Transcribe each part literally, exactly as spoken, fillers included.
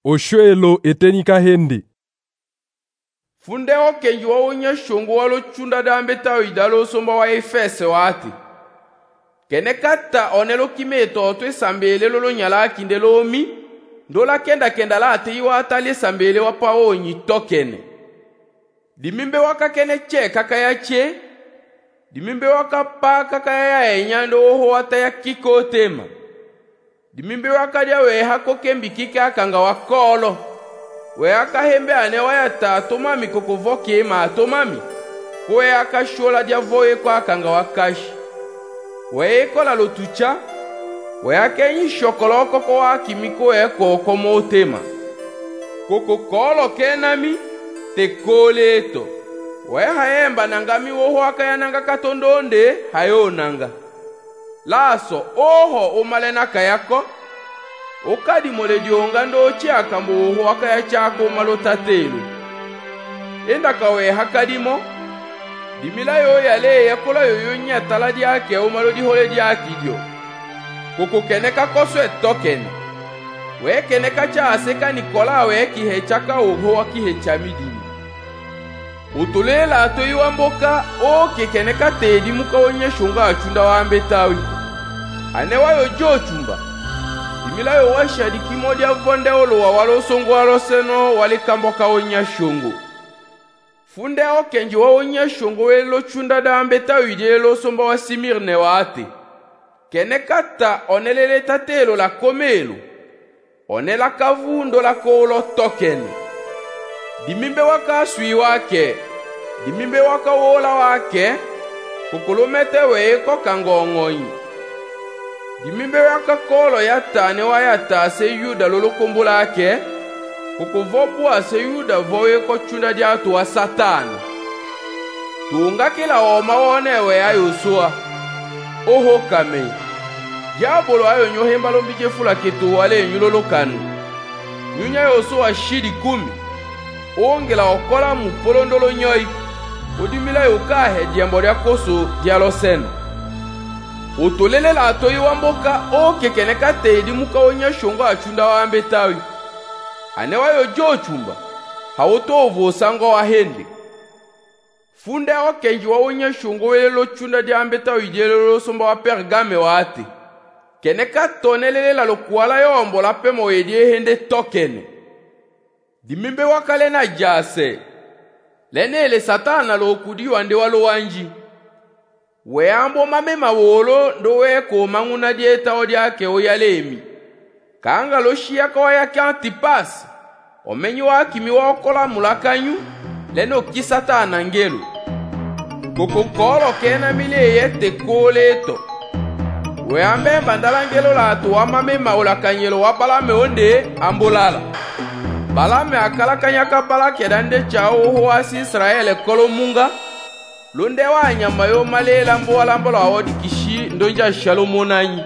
Oshwelo etenika hende. Funde okenji wa unya shongo walo chunda dambe tao idalo somba wa Efese wati. Kene kata onelo kimeto otwe sambele lolo nyala kinde lomi. Ndola kenda kenda la ate iwa atali sambele wapa onyi tokene. Dimimbe waka kene che kaka ya che. Dimimbe waka pa kaka ya enyando oho wata ya kiko tema. Dimimbe waka dia we hako kembi kika akanga wakolo. We aka hembe ane wayata tomami koko voke ma tomami. We aka shola dia voe kwa akanga wakashi. We eko la lotucha. We aka nyi shokolo koko wa kimiko eko komo tema. Koko kolo kenami te koleto. We haemba nangami woho aka yananga katondonde hayo nanga. Laso oho omalena kayako. Okadi mole dionga ndo chiaka mbo waka ya chako malotatelu. Enda kawe hakadimo. Dimila yo yale yakola yo yonya taladi yake o malodi hole diaki dio. Koko keneka koso etokene. We keneka cha aseka nikola we kihechaka oho wakihechamidini. Utulela atoyi wamboka o kekeneka tedi muka onye shunga achunda wambe tawi. Anewa yo jo chumba. Dimila yo washadi kimodi ya vonde olo wa walo songo walo seno wali kamboka onya shungu. Funde okenji wa onya shungu welo chunda dambe tawi dielo somba wa Simirne wate. Kene kata onelele tatelo la komelu. Onela kavundo la kolo tokene. Dimimbe waka sui wake. Dimimbe waka wola wake. Kukulumete weeko kangongonyi. Dimimbe waka kolo yata ne wayata se yuda lolo kumbula ake. Kukuvopua se yuda voeko chunda diatu wa satani. Tuunga kila oma wonewe ya yusua. Oho kame. Diabolo ayo nyohemba lombije fula kitu wale nyulolo kanu. Nyunya yusua shidi kumi. Ongela okola mupolondolo nyoi. Udimila yukahe diambori akoso dialo seno. Utolele la atoyi wamboka o kekeneka teidi muka onya shongo achunda wambe tawi. Anewa yo jo chumba. Haoto ovo sango wa hende. Funde o kenji wa onya shongo welelo chunda diambe tawi dielelo somba wa Pergame wate. Keneka tonelele la lokuala yombo la pemo edie hende tokene. Dimimbe wakale na jase. Lenele satana lo kudi wande walo wanji. We ambo mame mawolo ndo weko manguna dieta odiake oyalemi. Kanga lo shiaka wa yake Antipasi. Omenyi waki miwakola mulakanyu. Leno kisatana ngelu. Kokokolo kena mile yete koleto. We ambe mbandala ngelo la atu wa mame maula kanyelo wa balame onde ambolala. Balame akala kanyaka balake dande chao huwasi Israele kolo munga. Lunde wa nyama yo malela mbo walambolo awodi kishi ndonja shalomonanyi.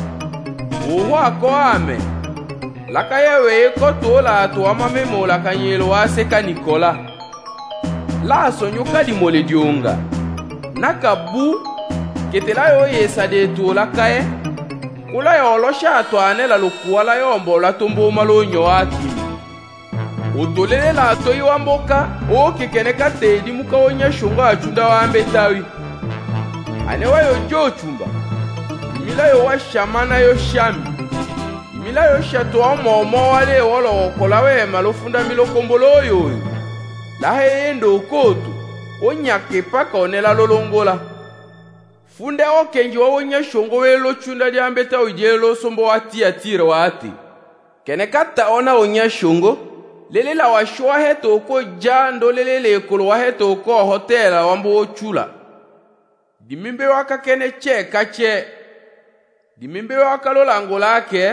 Uhu ako ame. Laka yewe koto la atu amame mola kanyelo wa seka Nikola. La sonyuka di mole dionga. Naka bu ketela yo yesa de tu laka ye. Kula yo olosha atu anela lukuwala yo mbola tumbo malonyo waki. Utolele la atoyi wamboka o kekeneka teidi muka onya shunga achunda wambe tawi. Anewa yo jo chumba. Imila yo wa shamana yo shami. Imila yo shato wa momo wale wolo okola we malofunda milo kombolo yo. Lahe yendo koto. Onya kepaka onela lolongola. Funde okenji wa onya shongo welo chunda diambe tawi dielo sombo wati atire wati. Kenekata ona onya shongo. Lele la washua heto ko jando lele le kolo wa heto ko hotela wambo chula. Dimimbe waka kene che kache. Dimimbe waka lola ngolake.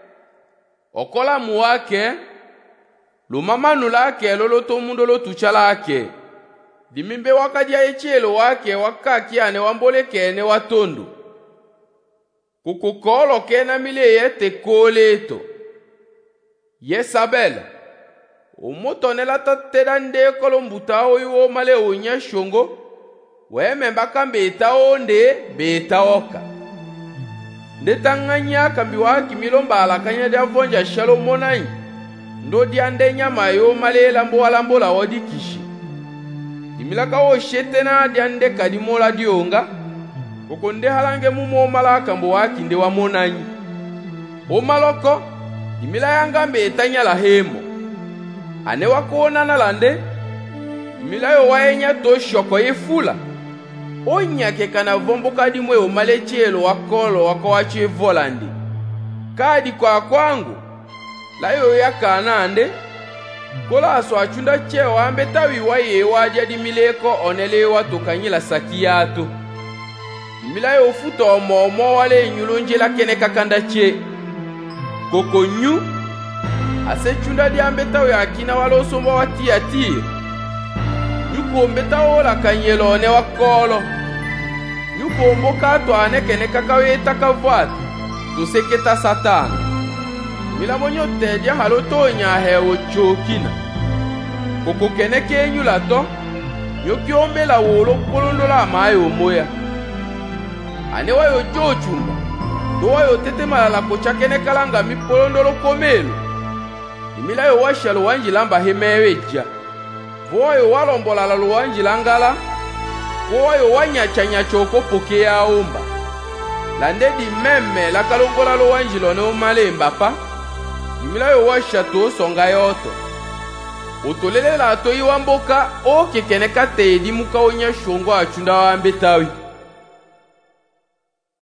Okola muwake. Lumamanu lake lolo tomundo lo tuchalake. Dimimbe waka dia echelo wake waka kiane wambole kene watondo. Kukukolo kena mile yete koleto. Yesabela. Umotonela taterande kolombuta oyo male onya shongo. Weme mbaka mbeta onde beta oka. Ndetanganya kambi waki milomba alakanya dia vonja shalomonai. ndo diande nyama yo malela mbo walambola wodi kishi. Dimilaka wo shetena diande kadimola dionga. Kokonde halange mumo malaka mbo wakinde wa monanyi. O maloko, dimila yangambe etanya la hemo. Ane wakona na lande, dimila yo waenya to shoko yefula. Onya ke kana vombo kadi mwe o malechelo wakolo wako wache volandi. Kadi kwa kwangu, la yo ya kanande, kola aso achunda cheo ambe tawi waye wadia dimileko onele watu kanyila sakiato. Dimila yo futo omo wale nyulunje la kene kakanda che. Koko nyu, ase chunda di ambe tawi akina walo sombo wati atir. Nyuko mbeta ola kanyelo one wakolo. Nyuko mboka to ane kene kakawe takavwati. Tuseketa satana. Mila monyo tedia haloto nya hewo chokina. Koko kene kenyu lato. Nyoki ombe la wolo kolondo la mayo moya. Ane wayo chochumba. Do wayo tete malala kocha kene kalanga mi polondo lo komelo. Imila yo washa lo wanjilamba hemeweja. Voyo walombola la lo wanjilangala. Voyo wanyacha nyachoko poke ya omba. Lande di meme la kalongola lo wanjilo ne umalemba pa. Imila yo washa to songa yoto. Otolele la to iwamboka o kekene kate di muka onya shongo achunda wa ambetawi.